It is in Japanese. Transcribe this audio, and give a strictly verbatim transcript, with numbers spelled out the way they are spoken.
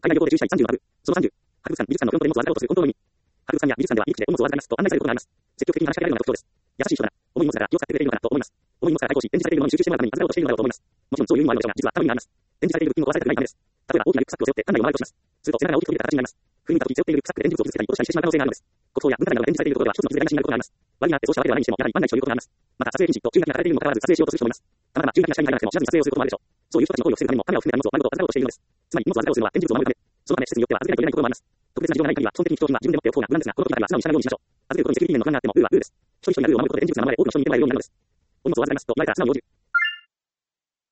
海外旅行で注意したいさんじゅうの学部。そのさんじゅう。博物館、美術館のフロントで荷物を預かろうとする本当の意味。博物館や美術館では、いい口でお荷物を預かりますと案内されることがあります。積極的に話しかけられるのが特徴です。優しい人だな。重い荷物だから気を使ってくれているのかなと思います。重い荷物から解放し、展示されているものに集中してもらうために預かろうとしているのだろうと思います。もちろんそういう意味もあるのでしょうが、実は頼みがあります。展示されている物品を壊されたくないためです。例えば大きなリュックサックを背負って館内を回るとします。すると背中が大きく飛び出た形になります。踏み入った時背負っているリュックサックで展示物を傷つけたり、落としたりしてしまう可能性があるのです。国宝や文化財などが展示されているところでは一つの傷で台無しになることがあります。悪いなってそうしたわけではないにしても、やはり万が一そういうことがあります。また撮影禁止と注意書きがされているにもかかわらず撮影しようとする人もいます。たまたま注意書きが下に書いてなくても知らずに撮影をすることもあるでしょう。そういう人たちの行為を防ぐためにもカメラを含めた荷物を丸ごと預かろうとしているのです。つまり荷物を預かろうとするのは展示物を守るため。そのため施設によっては預けないといけないところもあります。特別な事情がない限りは基本的に貴重品は自分で持っておく方が無難ですが、この時だけは素直に従うようにしましょう。預けることにセキュリティ面の不安があってもルールはルールです。一人一人がルールを守ることで展示物を守ることで演じてもらえるようになるのです。お荷物を預かりますと言われたら素直に応じる。